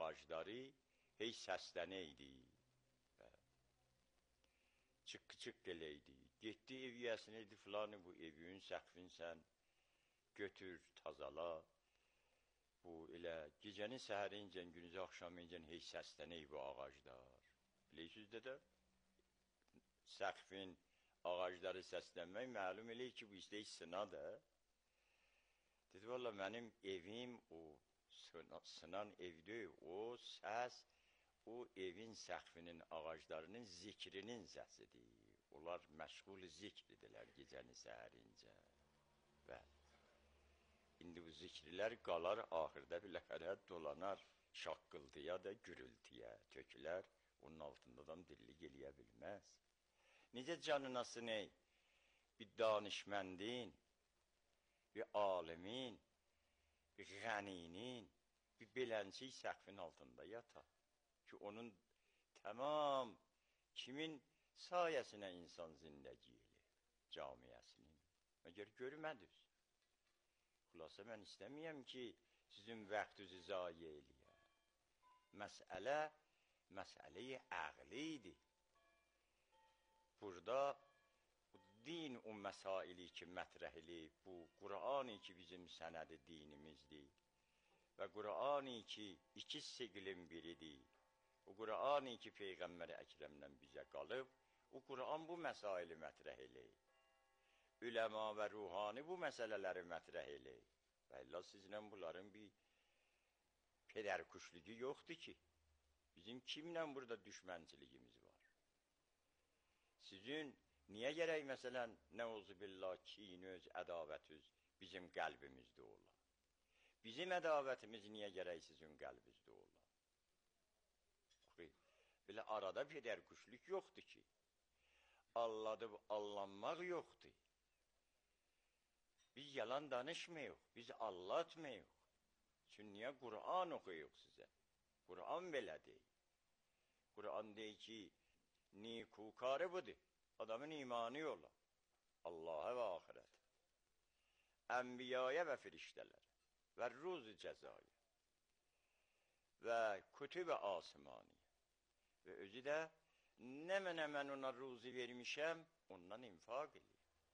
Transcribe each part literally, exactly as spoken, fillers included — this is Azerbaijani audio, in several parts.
ağacları hey səslənəydi. Çıqqı-çıqqı eləydi. Getdi eviyyəsini, idi filanı bu evin, səqfin sən götür, tazala. Bu elə gecənin səhərincən, günüzü axşamıncən hey səslənək bu ağaclar. Bilirsiniz də səqfin ağacları səslənmək məlum eləyir ki, bu istəyik sınadır. Dedi, valla mənim evim o sınan evdir, o səs, o evin səqfinin ağaclarının zikrinin səsidir. Onlar məşğul zikridirlər gecəni səhərincə. Və indi bu zikrilər qalar, axırda biləxərə dolanar, şaqqıltıya da gürültüyə tökülər, onun altında adam dillik eləyə bilməz. Necə canınası ney? Bir danışməndin, bir alimin, bir qəninin, bir beləncik səqfin altında yatar. Ki onun tamam kimin sayəsinə insan zindəgi elir? Camiyyəsinin. Məgər görmədiniz? Xülasə mən istəməyəm ki, sizin vaxtınızı zayi eləyə. Məsələ, məsələ-i əqlidir. Burada din o məsaili ki, mətrəhili, bu Qur'an-ı ki, bizim sənədi dinimizdir. Və Qur'an-ı ki, iki siqlin biridir. O Qur'an-ı ki, Peyğəmbər Əkrəmdən bizə qalıb, o Qur'an bu məsaili mətrəh eləyir. Üləma və ruhani bu məsələləri mətrəh eləyir. Və Allah sizlə bunların bir pedərkuşluğu yoxdur ki, bizim kimlə burada düşmənçiligimiz var? Sizin niyə gərək məsələn, nəuzubillah, kinöz, ədavətüz bizim qəlbimizdə ola? Bizim ədavətimiz niyə gərək sizin qəlbinizdə ola? Belə arada pedərkuşluq yoxdur ki, alladıb allanmaq yoxdur. Biz yalan danışmayıq, biz allatmayıq. Çünki niyə Qur'an oxuyuq sizə? Qur'an belə deyil. Qur'an deyil ki, nikukarı budur, adamın imanı yola. Allah'a və ahirət. Ənbiyaya və firiştələr və ruzu cəzaya və kütüb-i asmaniyə və özü də nə mənə mən ona ruzi vermişəm, ondan infaq edir.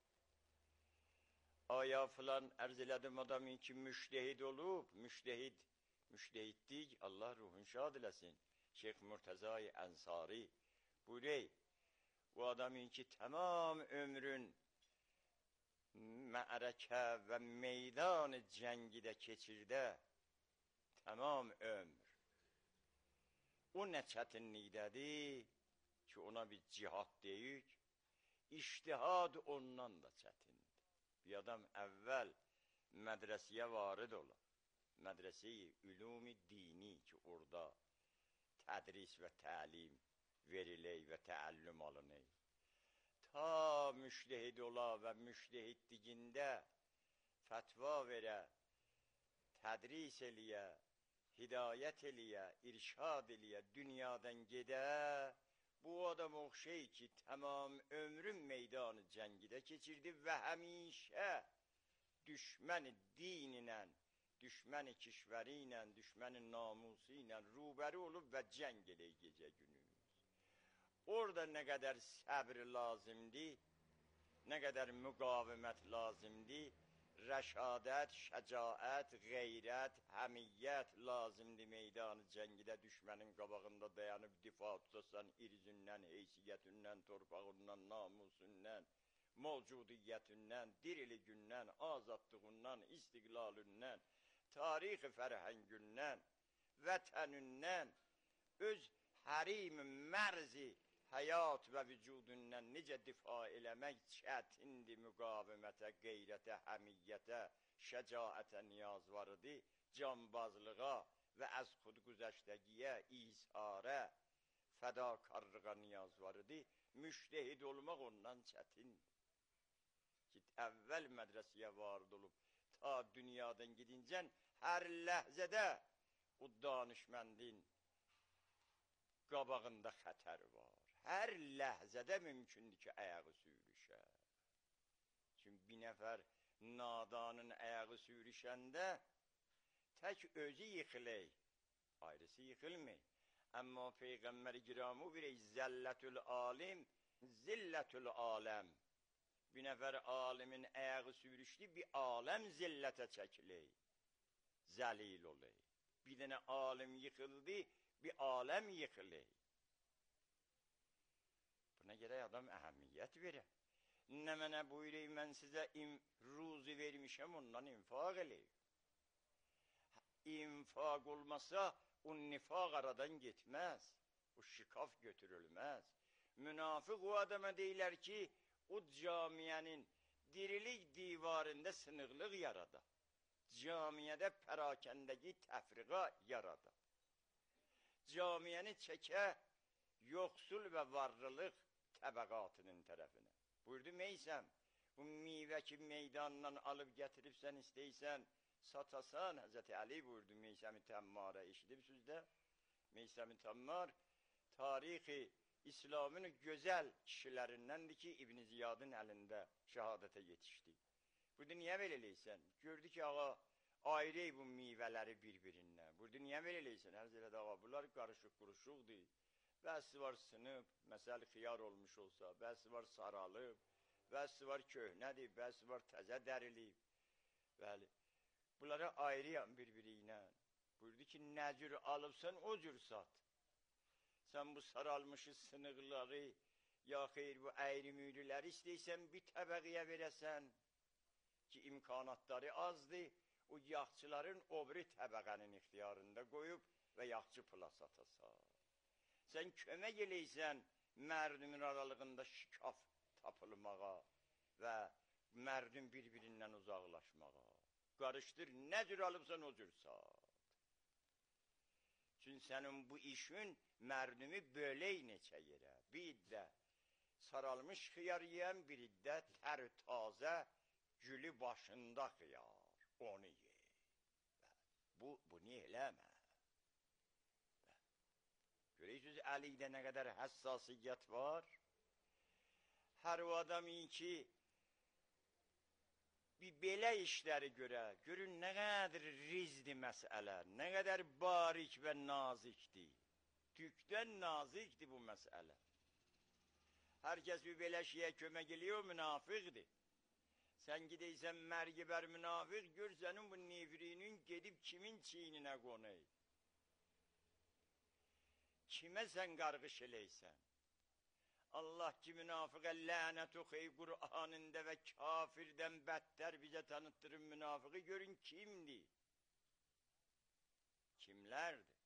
Aya filan ərz elədim adamın ki, müştehid olub, müştehid, müştehiddik, Allah ruhun şad eləsin. Şeyx Murtəza-i Ənsari buyurur, bu adamın ki, tamam ömrün məərəkə və meydan cəngidə keçirdə, tamam ömr. O nə çətinlikdədir ki, ona bir cihad deyik, iştihad ondan da çətindir. Bir adam əvvəl mədrəsiyə varid ola, mədrəsə-i ülum-i dini ki, orada tədris və təlim verilək və təəllüm alınək. Ta müştehid ola və müştehiddigində fətva verə, tədris eləyə, hidayət eləyə, irşad eləyə, dünyadan gedə, bu adam oxşey ki, tamam ömrün meydanı cəngidə keçirdi və həmişə düşməni dininlə, düşməni kişvəri ilə, düşməni namusu ilə rubəri olub və cəng elək gecə günümüz. Orada nə qədər səbr lazımdır, nə qədər müqavimət lazımdır, rəşadət, şəcaət, qeyrət, həmiyyət lazımdır meydanı cəngidə düşmənin qabağında dayanıb difa tutasan irzündən, heysiyyətindən, torpağından, namusundan, mövcudiyyətindən, diriliğindən, azadlığından, istiqlalündən, tarix-i fərhəngündən, vətənindən, öz hərim mərzi həyat və vücudundan necə difa eləmək çətindir, müqavimətə, qeyrətə, həmiyyətə, şəcaətə niyaz varıdır, canbazlığa və əz xudgüzəştəgiyə, izharə, fədakarlığa niyaz varıdır, müştehid olmaq ondan çətindir. Ki, əvvəl mədrəsiyə varid olub, ta dünyadan gidincən, hər ləhzədə o danışməndin qabağında xətər var. Hər ləhzədə mümkündür ki, əyağı sürüşə. Çünki bir nəfər nadanın əyağı sürüşəndə tək özü yıxılək, ayrısı yıkılmıyor. Amma Peyğəmbər giramı bir zəlletül alim, zilletül alem. Bir nəfər alimin ayağı sürüşdü, bir aləm zillətə çəkilir, zəlil olur. Bir dənə alim yıkıldı, bir aləm yıkılır. Buna gerek adam əhəmiyyət verir. Nə mənə buyurur, mən sizə ruzu vermişəm, ondan infaq eləyir. İnfaq olmasa, o nifaq aradan gitmez. O şikaf götürülmez. Münafık o adama deyirlər ki, o camiyenin dirilik divarında sınıqlıq yarada. Camiyede perakendeki tefrika yarada. Camiyeni çeke yoksul ve varlılık təbəqatının tərəfinə. Buyurdu, Meysəm, bu meyvə ki meydandan alıb gətiribsən, istəysən, satasan. Həzrəti Əli buyurdu, Meysəm-i Təmmara eşidibsiniz də. Meysəm-i Təmmar, tarixi İslam'ın güzel kişilərindəndir ki, İbn Ziyadın əlində şəhadətə yetişdi. Buyurdu, niyə belə eləysən? Gördü ki, ağa, ayrı bu meyvələri bir-birindən. Buyurdu, niyə belə eləysən? Ərz elədi, ağa, bunlar qarışıq-quruşuqdur. Bəzi var sınıb, məsəl xiyar olmuş olsa, bəzi var saralıb, bəzi var köhnədir, bəzi var təzə dərilib. Bəli, bunlara ayrıyam bir-biri ilə. Buyurdu ki, nə cür alıbsan, o cür sat. Sən bu saralmışı sınıqları, ya xeyr bu əyri-müyrüləri istəysən, bir təbəqiyə verəsən ki, imkanatları azdır, o yaxçıların o biri təbəqənin ixtiyarında qoyub və yaxçı pula satasan. Sən kömək eləysən mərdumin aralığında şikaf tapılmağa və mərdum bir-birindən uzaqlaşmağa. Qarışdır, nə cür alıbsan o cür sat. Çünki sənin bu işin mərdumi bölək neçə yerə. Bir iddə saralmış xiyar yiyən, bir iddə tər tazə gülü başında xiyar. Onu ye. Bu, bunu eləmə. Görüyorsunuz Əli'də nə qədər həssasiyyət var. Hər o adam iyi ki, bir belə işləri görə, görün nə qədər rizdi məsələ, nə qədər barik və nazikdir. Tükdən nazikdir bu məsələ. Hər kəs bir belə şeyə kömək eləyə, o münafiqdir. Sən gidəysən mərgi bər münafiq, gör sənin bu nefrinin gedib kimin çiyninə qonur. Kimə sən qarğış eləysən? Allah ki münafıqə lənət oxuy Qur'anında və kafirdən bədtər bizə tanıttırın münafıqı, görün kimdir? Kimlərdir?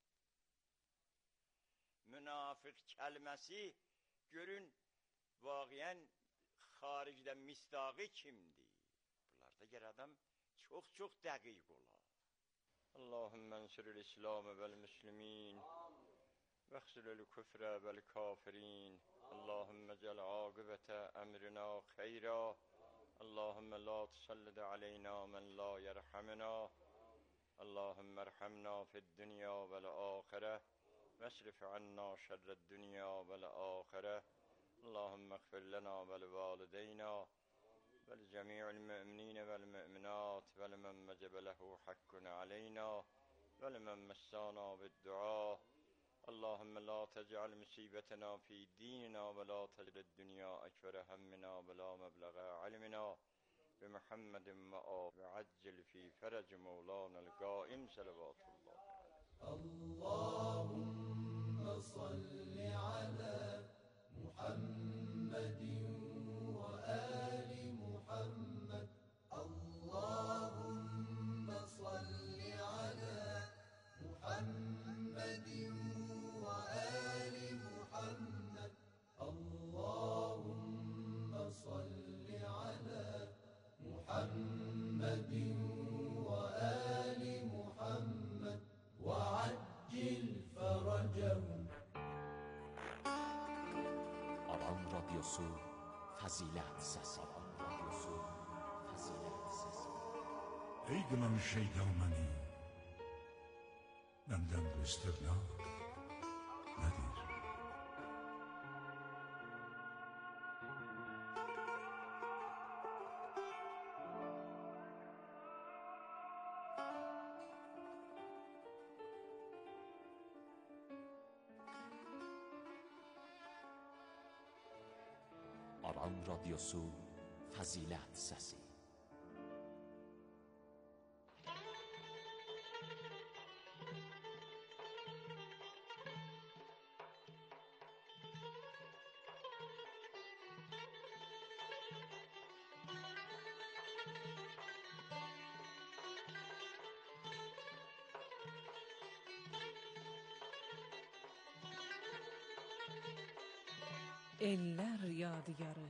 Münafıq kəlməsi görün vaqiyən xaricdə misdaqı kimdir? Bunlarda gəl adam çox-çox dəqiq olar. Allahümmə ensürül İslamı vəl-müslimin واغسل الكفر والكافرين اللهم اجعل عاقبة أمرنا خيرا اللهم لا تسلط علينا من لا يرحمنا اللهم ارحمنا في الدنيا والآخرة واصرف عنا شر الدنيا والآخرة اللهم اغفر لنا ولوالدينا ولجميع المؤمنين والمؤمنات ولمن وجب له حق علينا ولمن مسانا بالدعاء اللهم لا تجعل مصيبتنا في ديننا ولا تجعل الدنيا أكبر همنا ولا مبلغ علمنا بمحمد وآله وعجل في فرج مولانا القائم صلوات الله اللهم صل على محمد وآل محمد اللهم صل على محمد وآل محمد اللهم صل على محمد وآل محمد وعجل فرجهم. Alan Radyosu Fazilet Sesi. Alan Radyosu Fazilet Sesi. Ey qılan şeytan məni, məndən bu istirnaq nədir? Radyosu Fəzilət Səsi. Eller yadigarı.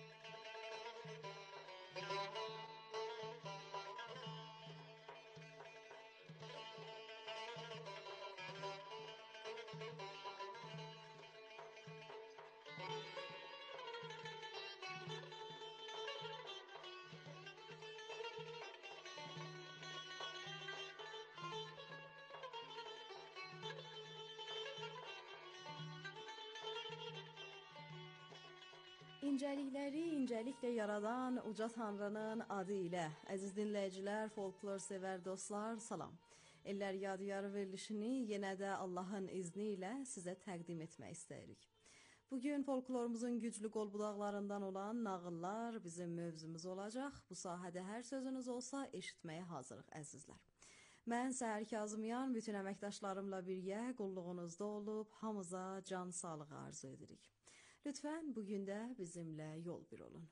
İncəlikləri incəliklə yaradan uca Tanrının adı ilə. Əziz dinləyicilər, folklor sevər dostlar, salam. Eller Yadigarı verilişini yenə də Allahın izni ilə sizə təqdim etmək istəyirik. Bugün folklorumuzun güclü qolbudaqlarından olan nağıllar bizim mövzumuz olacaq. Bu sahədə hər sözünüz olsa eşitməyə hazırıq əzizlər. Mən Səhər Kazımyan bütün əməkdaşlarımla birgə qulluğunuzda olub hamıza can sağlığı arzu edirik. Lütfen bugün də bizimlə yol bir olun.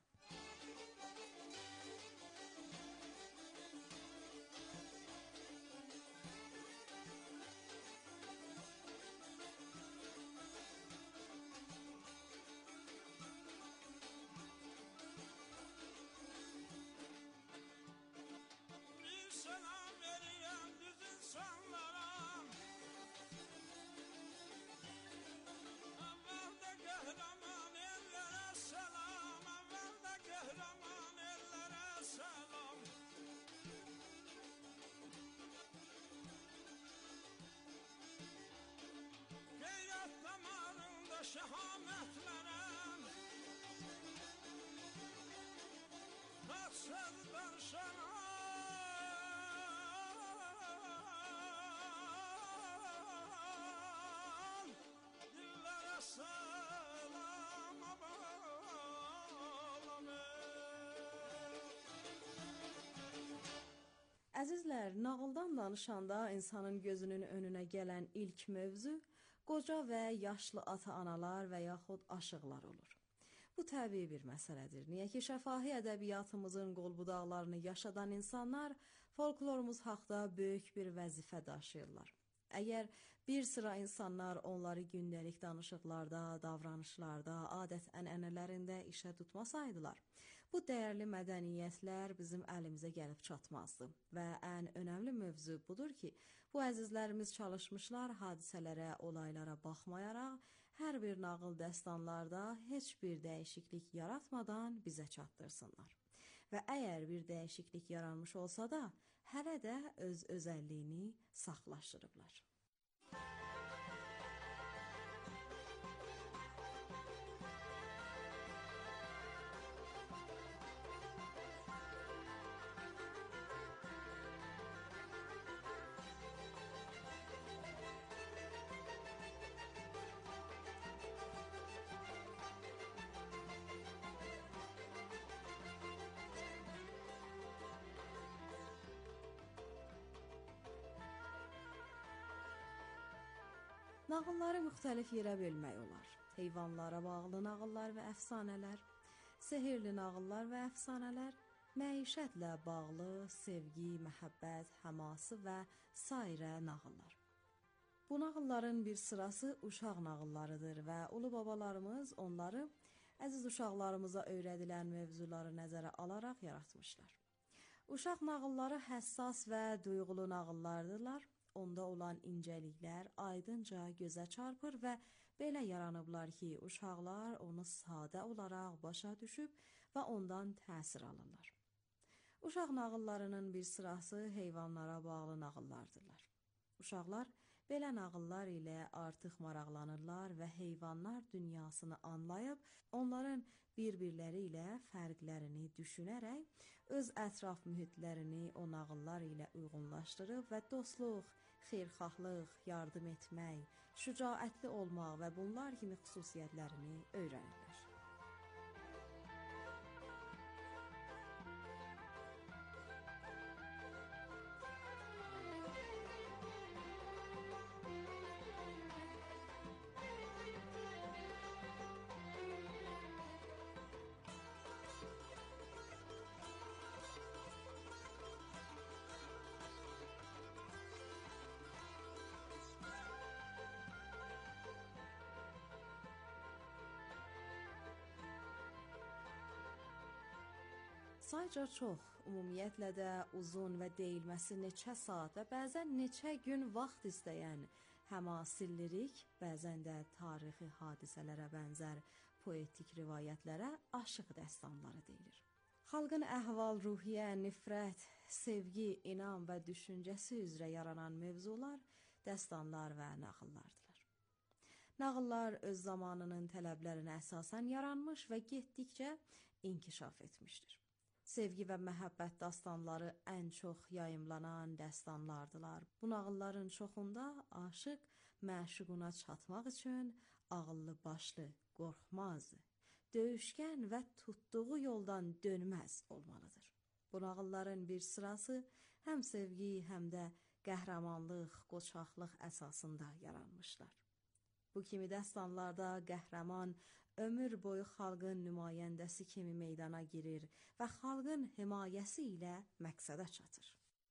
Bir selam vereyim düz insanlara. Evvelde kahraman ellere selam. Evvelde kahraman ellere selam. Gayret damarında şehametlere. Taksızdan şehamet. Dillere selam abalam. Əzizlər, nağıldan danışanda insanın gözünün önünə gələn ilk mövzu qoca və yaşlı ata-analar və yaxud aşıqlar olur. Bu təbii bir məsələdir. Niyə ki, şəfahi ədəbiyyatımızın qolbudaqlarını yaşadan insanlar folklorumuz haqda böyük bir vəzifə daşıyırlar. Əgər bir sıra insanlar onları gündəlik danışıqlarda, davranışlarda, adət-ənənələrində işə tutmasaydılar, bu dəyərli mədəniyyətlər bizim əlimizə gəlib çatmazdı. Və ən önəmli mövzu budur ki, bu əzizlərimiz çalışmışlar hadisələrə, olaylara baxmayaraq, hər bir nağıl dəstanlarda heç bir dəyişiklik yaratmadan bizə çatdırsınlar. Və əgər bir dəyişiklik yaranmış olsa da, hələ də öz özəlliyini saxlaşdırıblar. Nağılları müxtəlif yerə bölmək olar. Heyvanlara bağlı nağıllar və əfsanələr, sehirli nağıllar və əfsanələr, məişətlə bağlı sevgi, məhəbbət, həması və sairə nağıllar. Bu nağılların bir sırası uşaq nağıllarıdır və ulu babalarımız onları əziz uşaqlarımıza öyrədilən mövzuları nəzərə alaraq yaratmışlar. Uşaq nağılları həssas və duyğulu nağıllardırlar. Onda olan incəliklər aydınca gözə çarpır və belə yaranıblar ki, uşaqlar onu sadə olaraq başa düşüb və ondan təsir alırlar. Uşaq nağıllarının bir sırası heyvanlara bağlı nağıllardırlar. Uşaqlar belə nağıllar ilə artıq maraqlanırlar və heyvanlar dünyasını anlayıb, onların bir-birləri ilə fərqlərini düşünərək, öz ətraf mühitlərini o nağıllar ilə uyğunlaşdırıb və dostluq, xeyirxahlıq, yardım etmək, şücaətli olmaq və bunlar kimi xüsusiyyətlərini öyrənirlər. sayca çox, ümumiyyətlə də uzun və deyilməsi neçə saat və bəzən neçə gün vaxt istəyən həmasir lirik, bəzən də tarixi hadisələrə bənzər poetik rivayətlərə aşıq dəstanları deyilir. Xalqın əhval-ruhiyyə, nifrət, sevgi, inam və düşüncəsi üzrə yaranan mövzular dəstanlar və nağıllardılar. Nağıllar öz zamanının tələblərinə əsasən yaranmış və getdikcə inkişaf etmişdir. Sevgi və məhəbbət dastanları ən çox yayımlanan dəstanlardılar. Bu nağılların çoxunda aşıq məşuquna çatmaq üçün ağıllı başlı, qorxmaz, döyüşkən və tutduğu yoldan dönməz olmalıdır. Bu nağılların bir sırası həm sevgi, həm də qəhrəmanlıq, qoçaqlıq əsasında yaranmışlar. Bu kimi dəstanlarda qəhrəman ömür boyu xalqın nümayəndəsi kimi meydana girir və xalqın himayəsi ilə məqsədə çatır.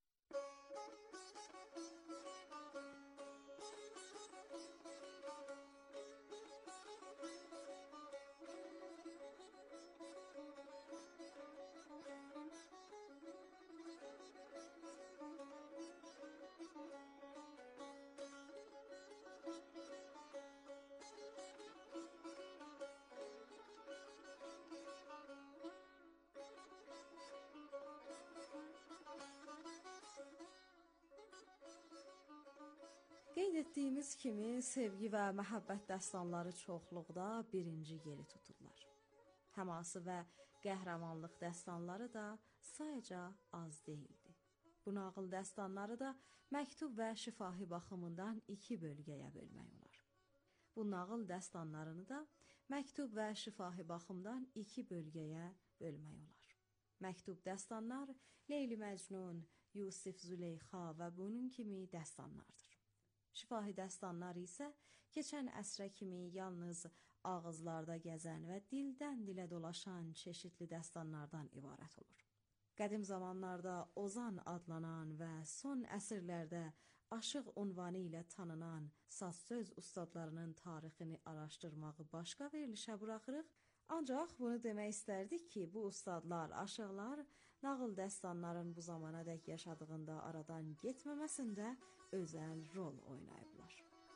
Qeyd etdiyimiz kimi, sevgi və məhəbbət dəstanları çoxluqda birinci yeri tuturlar. Həması və qəhrəmanlıq dəstanları da sayca az deyildi. Bu nağıl dəstanları da məktub və şifahi baxımından iki bölgəyə bölmək olar. Bu nağıl dəstanlarını da məktub və şifahi baxımdan iki bölgəyə bölmək olar. Məktub dəstanlar Leyli Məcnun, Yusif Züleyxa və bunun kimi dəstanlardır. Şifahi dəstanlar isə keçən əsrə kimi yalnız ağızlarda gəzən və dildən dilə dolaşan çeşitli dəstanlardan ibarət olur. Qədim zamanlarda Ozan adlanan və son əsrlərdə aşıq unvanı ilə tanınan saz-söz ustadlarının tarixini araşdırmağı başqa verilişə buraxırıq. Ancaq bunu demək istərdik ki, bu ustadlar, aşıqlar nağıl dəstanların bu zamana dək yaşadığında aradan getməməsində özəl rol oynayıblar.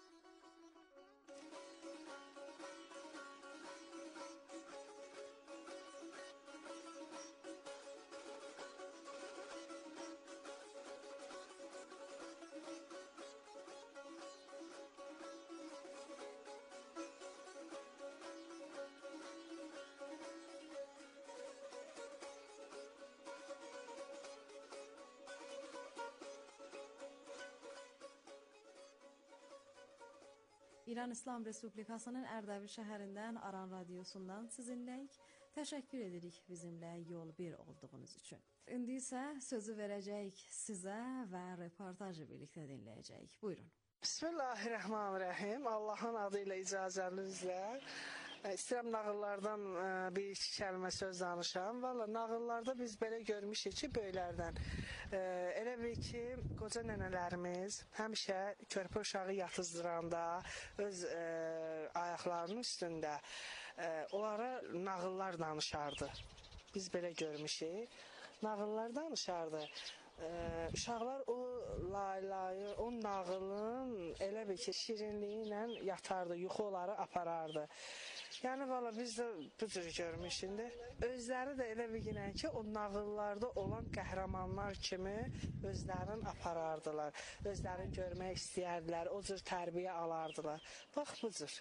İran İslam Respublikasının Ərdəbil şəhərindən Aran Radiosundan sizinləyik. Təşəkkür edirik bizimlə yol bir olduğunuz üçün. İndi isə sözü verəcəyik sizə və reportajı birlikdə dinləyəcəyik. Buyurun. Bismillahirrahmanirrahim. Allahın adı ilə icazənizlə İstəyirəm nağıllardan bir iki kəlmə söz danışam. Valla nağıllarda biz belə görmüşük ki, böylərdən. Elə bil ki, qoca nənələrimiz həmişə körpə uşağı yatızdıranda öz e, ayaqlarının üstündə e, onlara nağıllar danışardı. Biz belə görmüşük. Nağıllar danışardı. Ee, uşaqlar o laylayı, o nağılın elə bir ki, şirinliyi ilə yatardı, yuxu onları aparardı. Yəni, valla biz də bu cür görmüşük. Özləri də elə bir günə ki, o nağıllarda olan qəhrəmanlar kimi özlərini aparardılar. Özlərini görmək istəyərdilər, o cür tərbiyə alardılar. Bax, bu cür.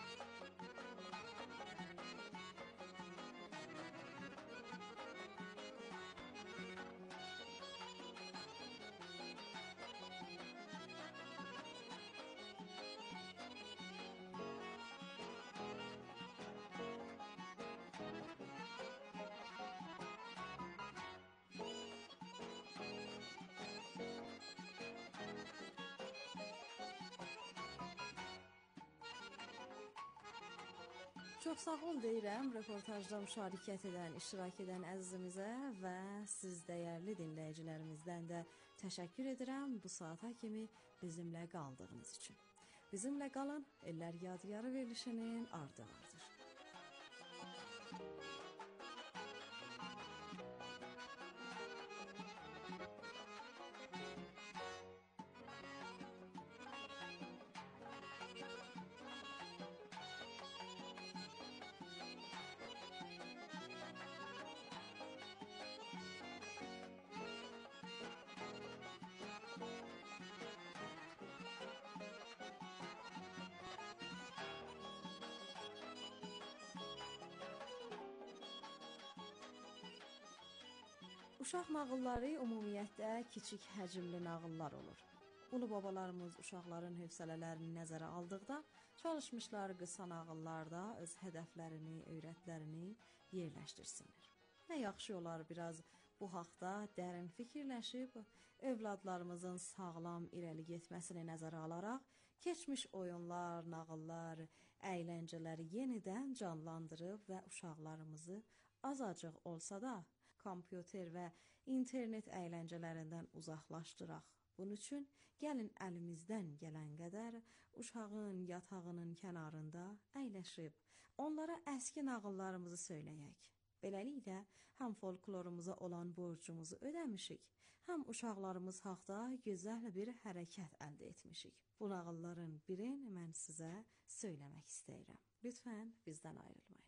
Çox sağ ol deyirəm reportajda müşarikət edən, iştirak edən əzizimizə və siz dəyərli dinləyicilərimizdən də təşəkkür edirəm bu saata kimi bizimlə qaldığınız üçün. Bizimlə qalın, Ellər Yadigarı verilişinin ardı vardır. Uşaq nağılları ümumiyyətlə kiçik həcmli nağıllar olur. Ulu babalarımız uşaqların hövsələlərini nəzərə aldıqda çalışmışlar qısa nağıllarda öz hədəflərini, öyrətlərini yerləşdirsinlər. Nə yaxşı olar biraz bu haqda dərin fikirləşib, övladlarımızın sağlam irəli getməsini nəzərə alaraq, keçmiş oyunlar, nağıllar, əyləncələri yenidən canlandırıb və uşaqlarımızı azacıq olsa da kompüter və internet əyləncələrindən uzaqlaşdıraq. Bunun üçün gəlin əlimizdən gələn qədər uşağın yatağının kənarında əyləşib, onlara əski nağıllarımızı söyləyək. Beləliklə, həm folklorumuza olan borcumuzu ödəmişik, həm uşaqlarımız haqda gözəl bir hərəkət əldə etmişik. Bu nağılların birini mən sizə söyləmək istəyirəm. Lütfən bizdən ayrılmayın.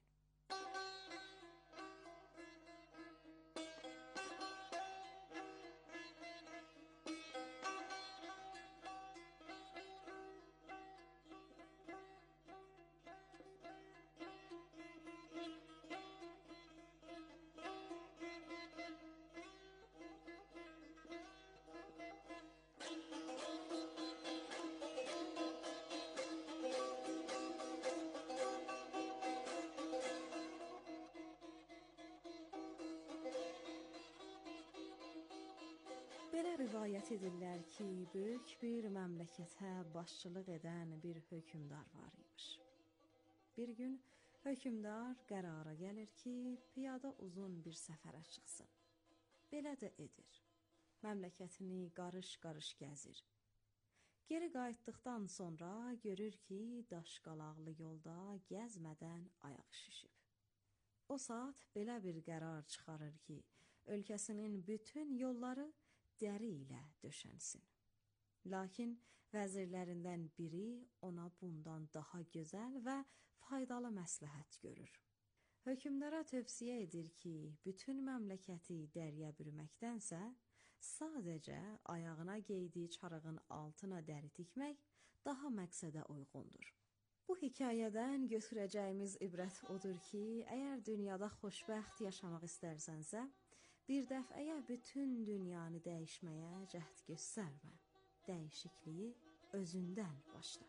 Belə rivayət edirlər ki, böyük bir məmləkətə başçılıq edən bir hökmdar var imiş. Bir gün hökmdar qərara gəlir ki, piyada uzun bir səfərə çıxsın. Belə də edir. Məmləkətini qarış-qarış gəzir. Geri qayıtdıqdan sonra görür ki, daşqalaqlı yolda gəzmədən ayaq şişib. O saat belə bir qərar çıxarır ki, ölkəsinin bütün yolları dəri ilə döşənsin. Lakin vəzirlərindən biri ona bundan daha gözəl və faydalı məsləhət görür. Hökmdara tövsiyə edir ki, bütün məmləkəti dəriyə bürməkdənsə, sadəcə ayağına geydiyi çarığın altına dəri tikmək daha məqsədə uyğundur. Bu hekayədən götürəcəyimiz ibrət odur ki, əgər dünyada xoşbəxt yaşamaq istərsənsə, bir dəfəyə bütün dünyanı dəyişməyə cəhd göstərmə. Dəyişikliyi özündən başla.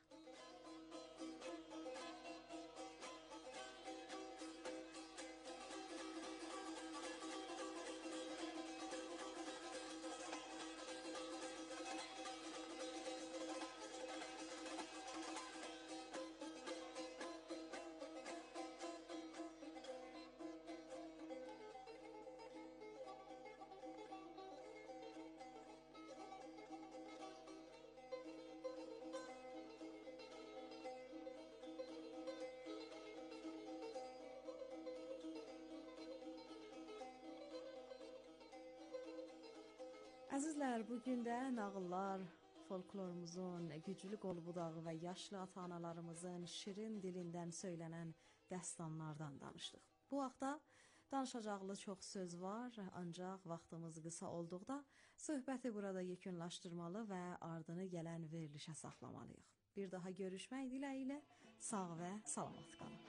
Əzizlər, bugün də nağıllar, folklorumuzun güclü qol-budağı və yaşlı ata-analarımızın şirin dilindən söylənən dəstanlardan danışdıq. Bu haqda danışacaqlı çox söz var, ancaq vaxtımız qısa olduqda söhbəti burada yekunlaşdırmalı və ardını gələn verilişə saxlamalıyıq. Bir daha görüşmək diləyilə, sağ və salamat qalın.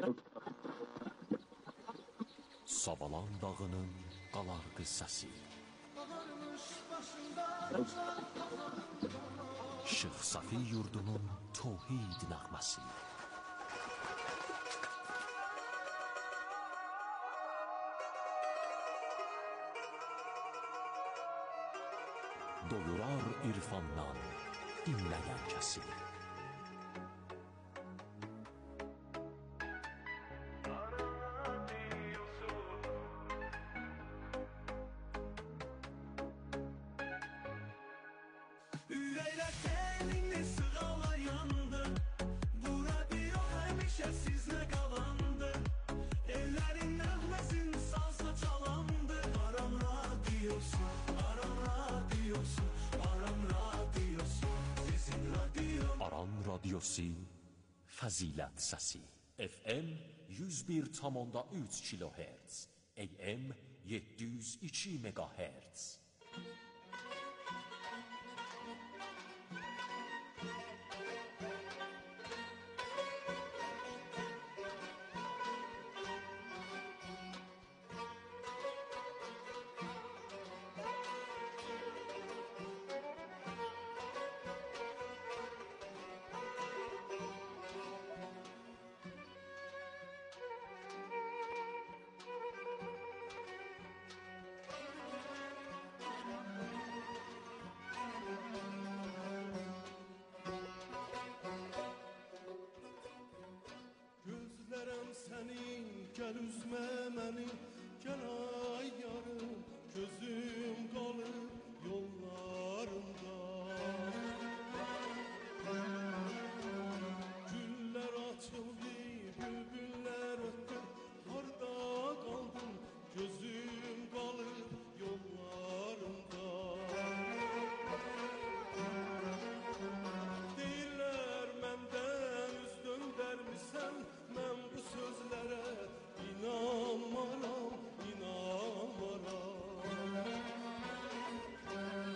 Savalan dağının qalardı səsi. Şeyx Safi yurdunun tövhid nəğməsi. Doyurar irfandan dinləyən kəsi. Ürəklər təninli sığalar yandı. Bu radio həmişə sizlə qalandı. Ellərin nəğməsin salsa çalandı. Aram radiosu, Aram radiosu, Aram radiosu, sizin radio. Aran radyosu Fəzilət səsi. F M yüz bir tam onda üç kilohertz, A M yeddi yüz iki megahertz. Gözlərəm səni, gəl üzmə məni, gəl ay yarım, gözüm qalır yollarında. Güllər açıldı, bülbüllər ötdü, harda qaldın, gözüm qalır yollarında. Deyirlər məndən üz döndərmisən, mən bu sözlərə inanmaram, inanmaram.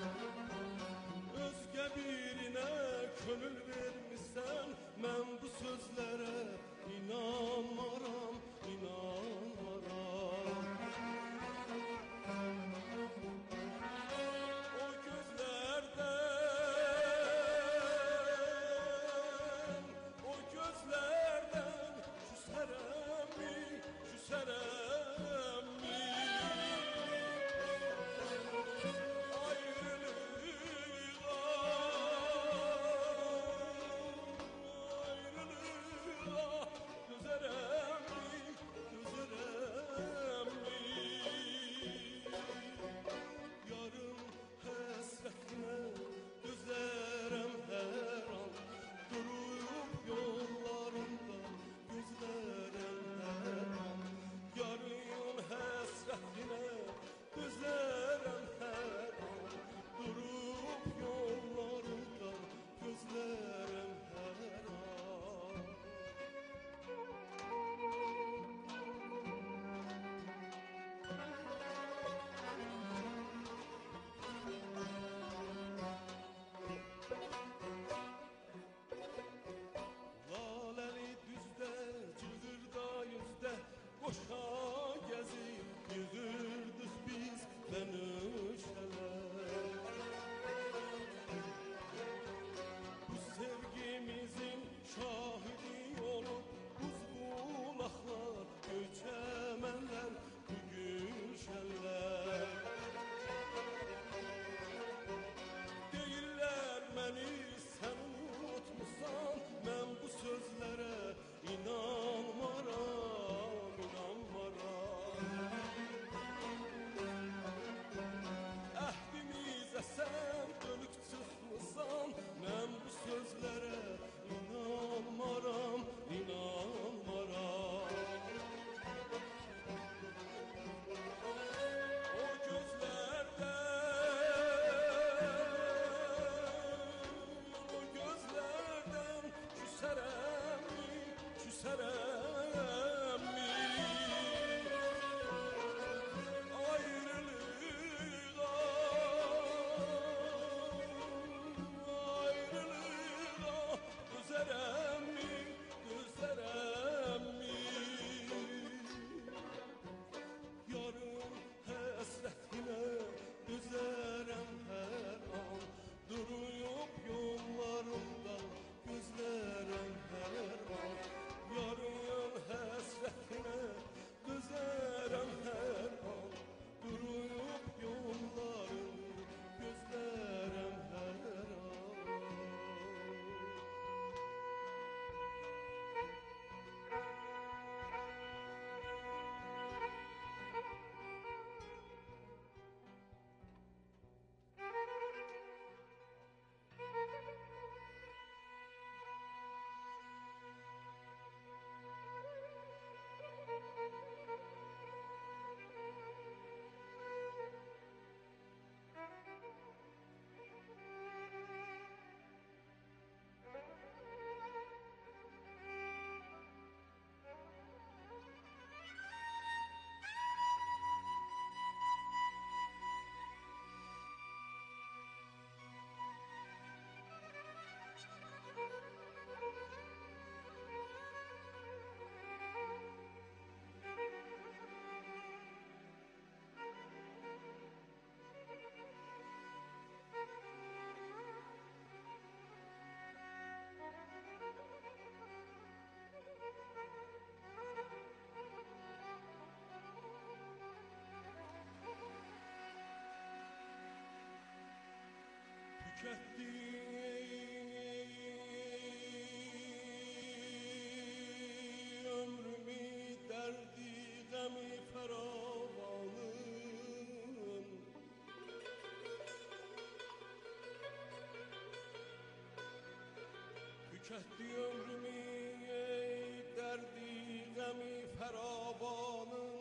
çəkdi ömrümü ey dərdi qəmi fəravanın.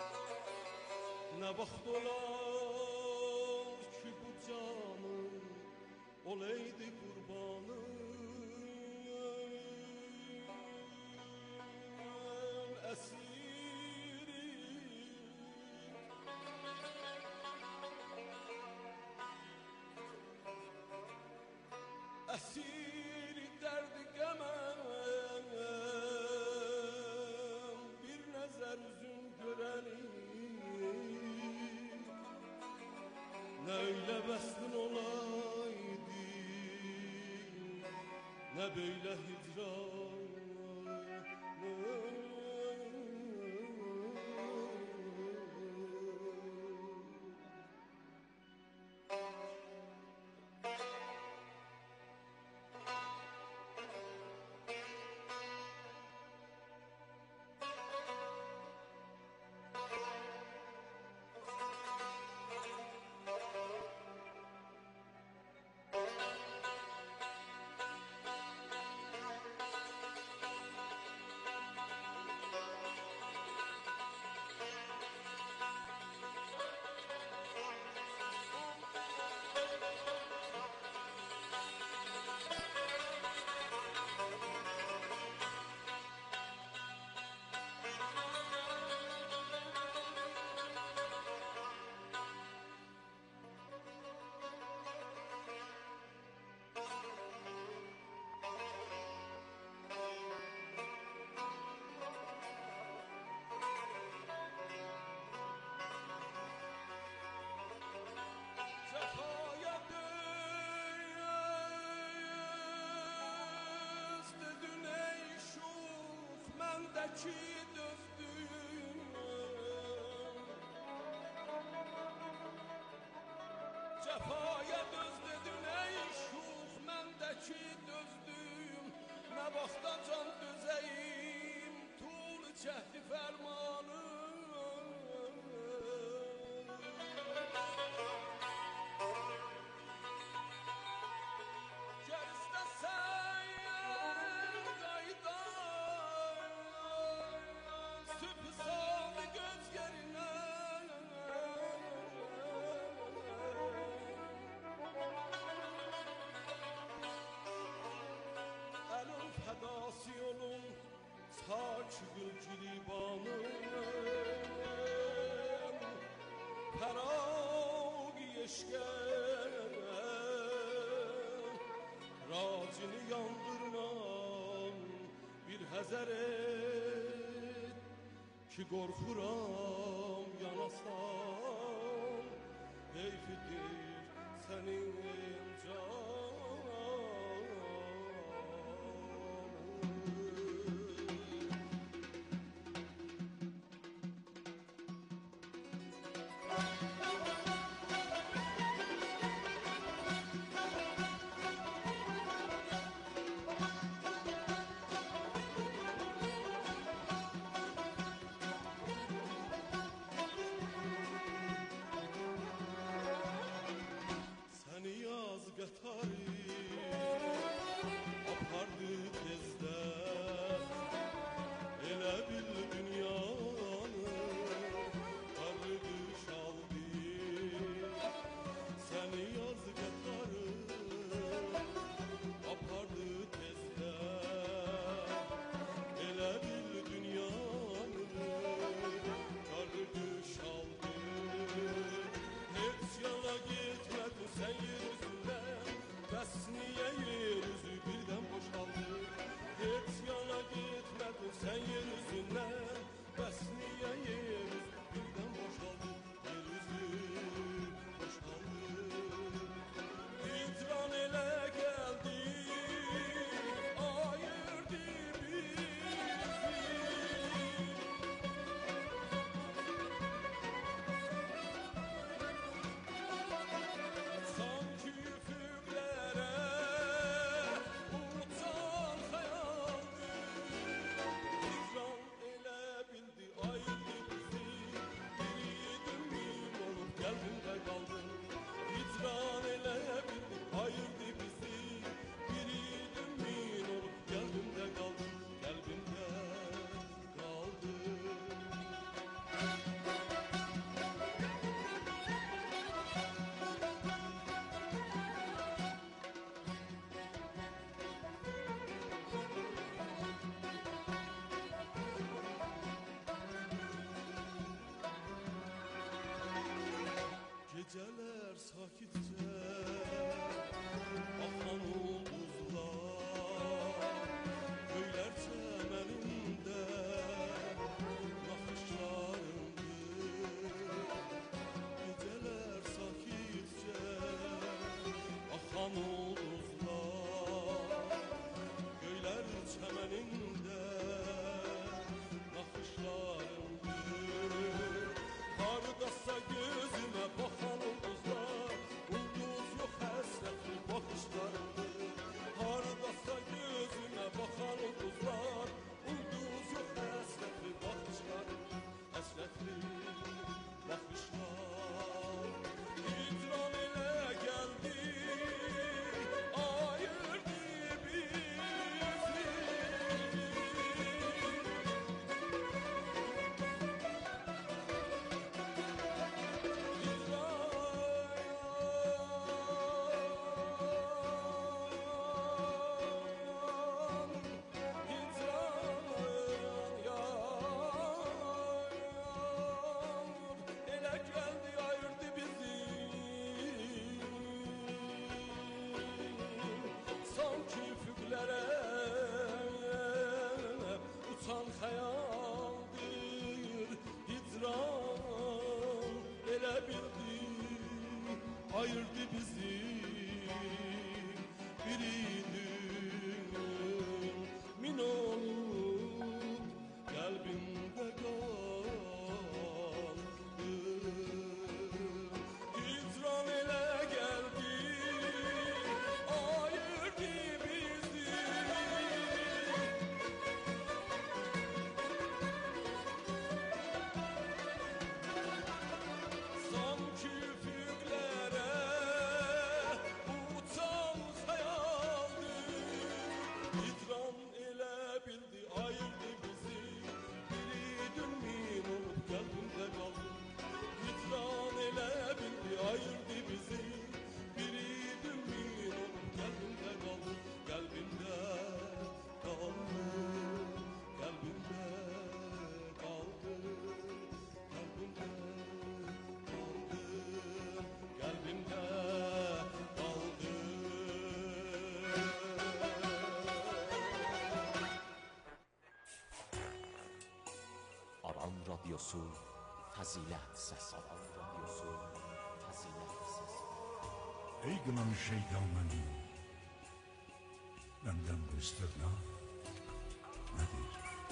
Nə vaxt olar ki bu canım olaydı qurbanım. Əsiri Əsiri dərdi qəməm bir nəzər üzün görəni. Nə öyle bəslin olaydı, nə böyle hicran. Ki dözdüm Cefaya döz dedin ey şux məndəki dözdüm. Nə vaxta can dözəyim tul çəhdi fərmanım. Gəl istəsən qaydan sübh saldı göz yerine. Elin fədası yolum tak gül gilibanım. Pərag eşqəm racini yandırmam bir həzər et ki qorxuram yanasam. Heyfidir sənin canım. Səni yaz qatarı apardı tezdə. Elə bil dünyanı qarıdı şaldı. Səni yaz qatarı apardı tezdə. Elə bil dünyanı qarıdı şaldı. Heç yana gitmədin sən yer üzündən. Bəs niyə yer üzü birdən boşaldı? Heç yana gitmədin sən yer üzündən. xəyaldır hicran elə bildi ayırdı bizi birinin min olub qəlbimdə qaldı hicran elə gəldi ayırdı bizi sanki üfüqlərə uçan xəyaldır hicran elə bildi ayırdı bizi biriydin min olub qəlbimdə qaldı hicran elə bildi ayırdı bizi biriydin min olub qəlbimdə qaldı qəlbimdə qaldı qəlbimdə qaldı qəlbimdə qaldı qəlbimdə qaldı Aran Radyosu Fazilet Sesi. Aran Radyosu Fazilet Sesi. Ey kınan şeytanları, benden bu istirna nedir?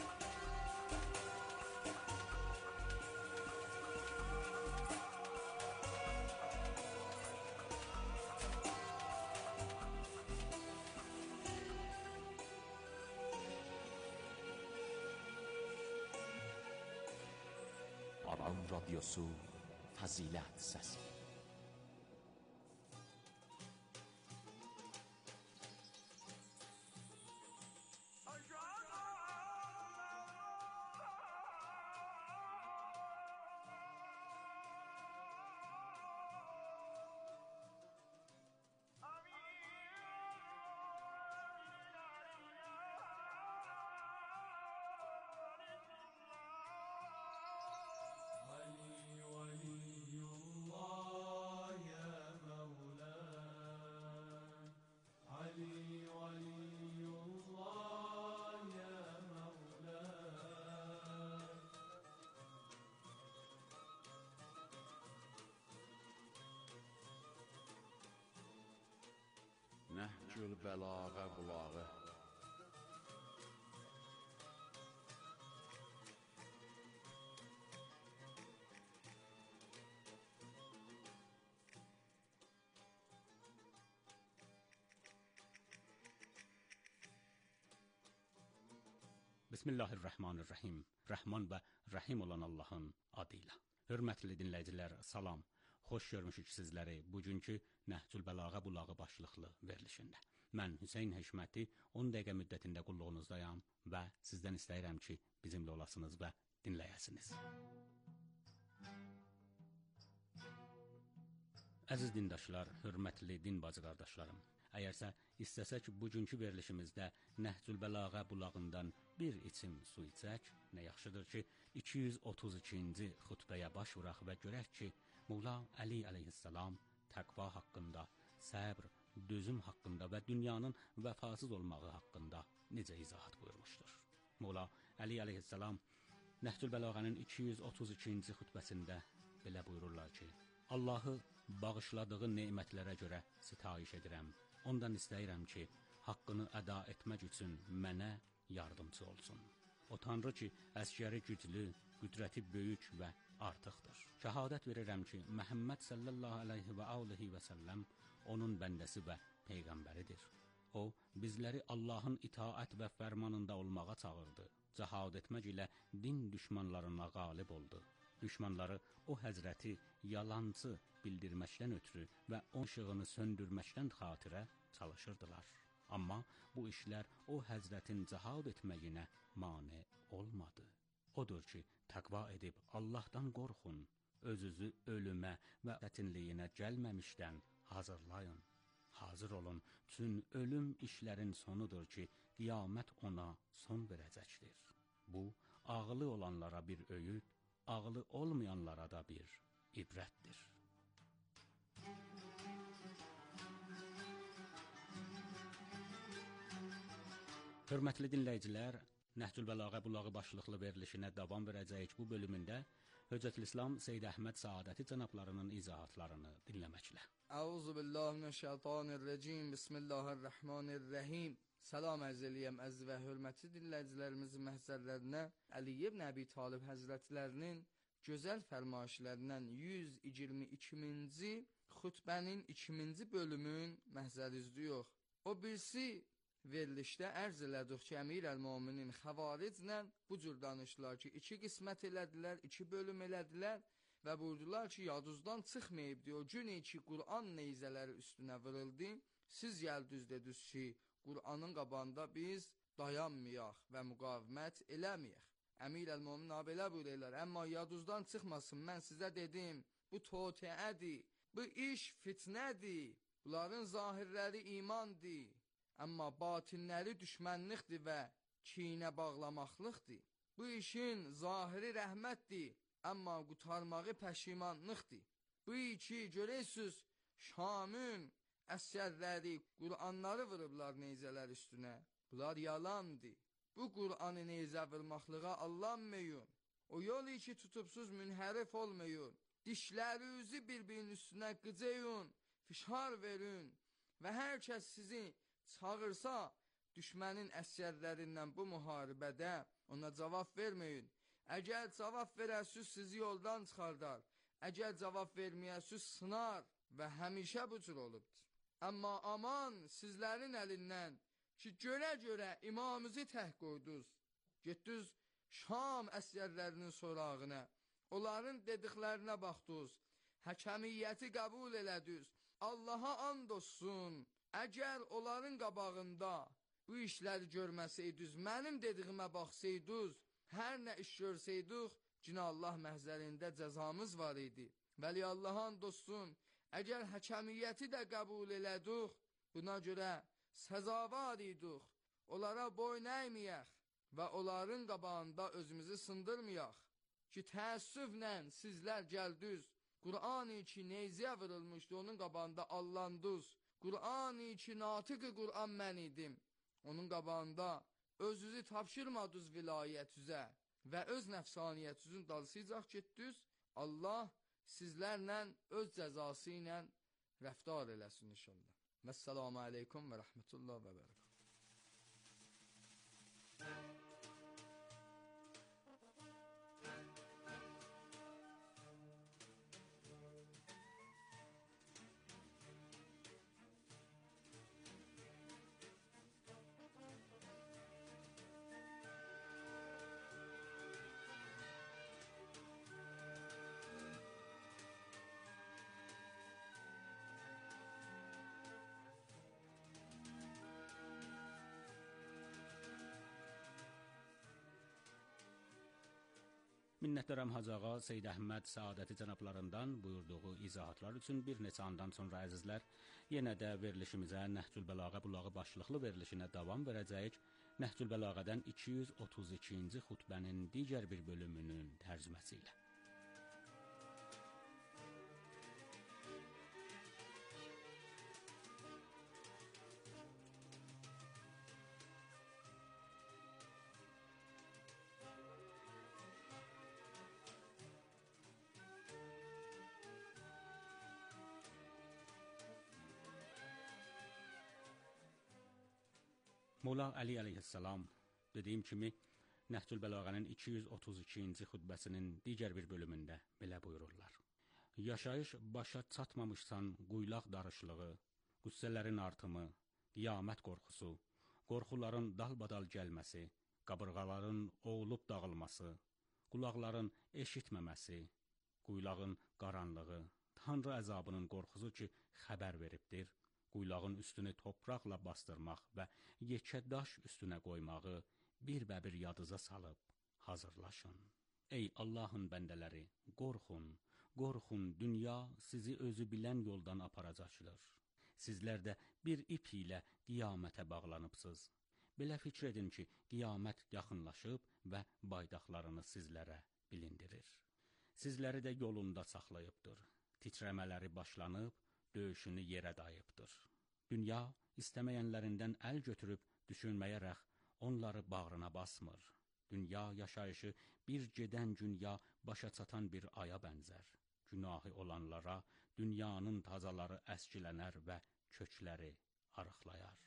Aran Radyosu Fazilet Sesi. Nəhcül bəlağa bulağı Bismillahirrahmanirrahim. Rəhman və Rəhim olan Allahın adıyla. Hörmətli dinləyicilər, salam. Xoş görmüşük sizləri bugünkü Nəhcül Bəlağa bulağı başlıqlı verilişində. Mən Hüseyn Həşməti on dəqiqə müddətində qulluğunuzdayam və sizdən istəyirəm ki, bizimlə olasınız və dinləyəsiniz. Əziz dindaşlar, hörmətli din bacı qardaşlarım, əgərsə istəsək bugünkü verilişimizdə Nəhcül Bəlağa bulağından bir içim su içək, nə yaxşıdır ki, iki yüz otuz ikinci xutbəyə baş vuraq və görək ki, Mola Əli əleyhissalam təqva haqqında, səbr, dözüm haqqında və dünyanın vəfasız olmağı haqqında necə izahat buyurmuşdur. Mola Əli əleyhissalam Nəhcül Bəlağanın iki yüz otuz ikinci xutbəsində belə buyururlar ki, Allahı bağışladığı nemətlərə görə sitayiş edirəm. Ondan istəyirəm ki, haqqını əda etmək üçün mənə yardımcı olsun. O Tanrı ki, əsgəri güclü, qüdrəti böyük və artıqdır. Şəhadət verirəm ki, Məhəmməd sallallahu aleyhi və aleyhi və səlləm onun bəndəsi və peyğəmbəridir. O, bizləri Allahın itaət və fərmanında olmağa çağırdı. Cəhad etmək ilə din düşmanlarına qalib oldu. Düşmanları o həzrəti yalancı bildirməkdən ötürü və o işığını söndürməkdən xatirə çalışırdılar. Amma bu işlər o həzrətin cəhad etməyinə mane olmadı. Odur ki, təqva edib Allahdan qorxun, özünüzü ölümə və çətinliyinə gəlməmişdən hazırlayın. Hazır olun, çün ölüm işlərin sonudur ki, qiyamət ona son verəcəkdir. Bu, ağlı olanlara bir öyüd, ağlı olmayanlara da bir ibrətdir. Hörmətli dinləyicilər, Nəhcül Bəlağə bulağı başlıqlı verilişinə davam verəcəyik. Bu bölümündə Höccətülislam Seyyid Əhməd Saadəti cənablarının izahatlarını dinləməklə. Əuzu billahi mineşşeytanirracim. Bismillahirrahmanirrahim. Salam ərz eləyəm əziz və hörmətli dinləyicilərimizin məhzərlərinə. Əli ibn Əbi Talib Həzrətlərinin gözəl fərmayişlərindən yüz iyirmi ikinci xutbənin ikinci bölümün məhzərizdi yox. O birisi verilişdə ərz elədik ki, Əmir əl-Möminin xəvariclə bu cür danışdılar ki, iki qismət elədilər, iki bölüm elədilər və buyurdular ki, yadınızdan çıxmayıb diyor, gün ki, Qur'an neyzələri üstünə vırıldı, siz gəldiniz dediniz ki, Qur'anın qabağında biz dayanmayaq və müqavimət eləməyək. Əmir əl-Mömin belə buyururlar, amma yadınızdan çıxmasın, mən sizə dedim, bu toteədir, bu iş fitnədir, bunların zahirləri imandır. Amma batinləri düşmənlikdir və kinə bağlamaqlıqdır. Bu işin zahiri rəhmətdir, amma qutarmağı pəşimanlıqdır. Bu iki görəysiniz, Şamın əsərləri, Qur'anları vırıblar neyzələr üstünə. Bunlar yalandır. Bu Qur'anı neyzə vırmaqlığa allanmayın. O yol ki tutubsuz münhərif olmayın. Dişlərinizi bir-birinin üstünə qıcayın, fişar verin və hər kəs sizi çağırsa, düşmənin əsərlərindən bu müharibədə ona cavab verməyin. Əgər cavab verəsiz, sizi yoldan çıxardar. Əgər cavab verməyəsiz, sınar və həmişə bu cür olubdur. Amma aman sizlərin əlindən ki, görə-görə imamımızı təh qoydunuz. Getdiniz Şam əsərlərinin sorağına, onların dediklərinə baxdınız, həkəmiyyəti qəbul elədiniz. Allaha and olsun. Əgər onların qabağında bu işləri görməsəydiniz, mənim dediyimə baxsaydınız, hər nə iş görsəydik, Cina Allah məhzərində cəzamız var idi. Vəli Allah'ın dostun, əgər həkəmiyyəti də qəbul elədik, buna görə səzavar idik, onlara boyun əyməyək və onların qabağında özümüzü sındırmayaq ki, təəssüflə sizlər gəldiniz, Qur'an-ı ki neyziyə vırılmışdı, onun qabağında allandınız. Qur'an-ı ki, natiq-i Qur'an mən idim. Onun qabağında özünüzü tapşırmadınız vilayətüzə və öz nəfsaniyyətüzün dalsıyacaq getdiniz. Allah sizlərlə öz cəzası ilə rəftar eləsin inşallah. Vəssalamu aleykum və rəhmətullah və bərəkət. Minnətdaram Hacı Ağa Seyyid Əhməd Saadəti cənablarından buyurduğu izahatlar üçün. Bir neçə andan sonra əzizlər, yenə də verilişimizə Nəhcül Bəlağə bulağı başlıqlı verilişinə davam verəcəyik. Nəhcül Bəlağədən iki yüz otuz ikinci xutbənin digər bir bölümünün tərcüməsi ilə. Molla Əli əleyhissalam dediyim kimi Nəhcül Bəlağənin iki yüz otuz ikinci xutbəsinin digər bir bölümündə belə buyururlar. Yaşayış başa çatmamışsan quylaq darışlığı, qüssələrin artımı, qiyamət qorxusu, qorxuların dalbadal gəlməsi, qabırğaların oğulub dağılması, qulaqların eşitməməsi, quylağın qaranlığı, Tanrı əzabının qorxusu ki xəbər veribdir, quylağın üstünü topraqla bastırmaq və yekə daş üstünə qoymağı bir-bə-bir yadınıza salıb hazırlaşın. Ey Allahın bəndələri, qorxun, qorxun, dünya sizi özü bilən yoldan aparacaqdır. Sizlər də bir ip ilə qiyamətə bağlanıbsınız. Belə fikr edin ki, qiyamət yaxınlaşıb və baydaqlarını sizlərə bilindirir. Sizləri də yolunda saxlayıbdır. Titrəmələri başlanıb, döyüşünü yerə dayıbdır. Dünya istəməyənlərindən əl götürüb düşünməyərək onları bağrına basmır. Dünya yaşayışı bir gedən dünya başa çatan bir aya bənzər. Günahı olanlara dünyanın tazaları əskilənər və kökləri arıqlayar.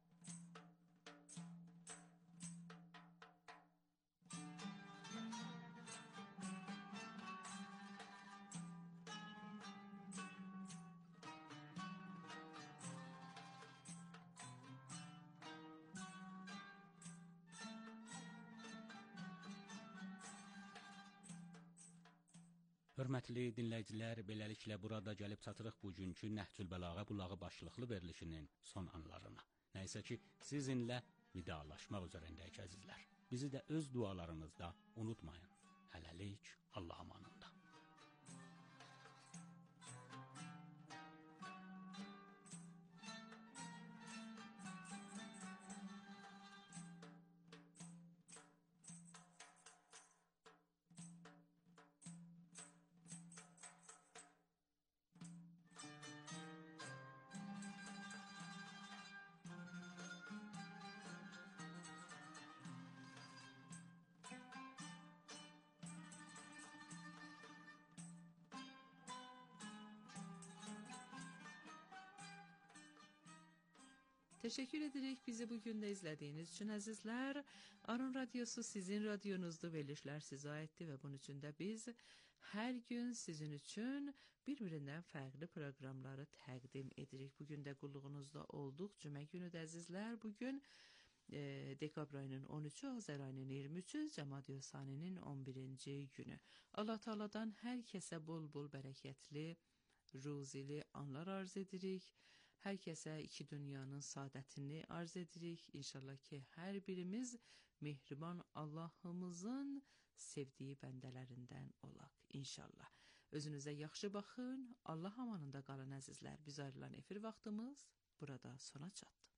Hörmətli dinləyicilər, beləliklə burada gəlib çatırıq bugünkü Nəhcül Bəlağə Bulağı başlıqlı verilişinin son anlarına. Nəysə ki, sizinlə vidalaşmaq üzərindəyik əzizlər. Bizi də öz dualarınızda unutmayın. Hələlik, Allah amanında. Teşekkür edirik bizi bugün de izlediğiniz için azizler. Arun Radyosu sizin radyonuzdu, verilişler size aitti ve bunun için de biz her gün sizin için birbirinden farklı programları təqdim edirik. Bugün de qulluğunuzda olduq. Cümə günü də əzizlər, bugün e, dekabr ayının on üçü, Azər ayının iyirmi üçü, Cəmadi Saninin on birinci günü. Allah Taala'dan hər kəsə bol bol bərəkətli, ruzili anlar arz edirik. Hər kəsə iki dünyanın saadətini arz edirik. İnşallah ki, hər birimiz mehriban Allahımızın sevdiyi bəndələrindən olaq. İnşallah. Özünüzə yaxşı baxın. Allah amanında qalın əzizlər. Biz ayrılan efir vaxtımız burada sona çatdı.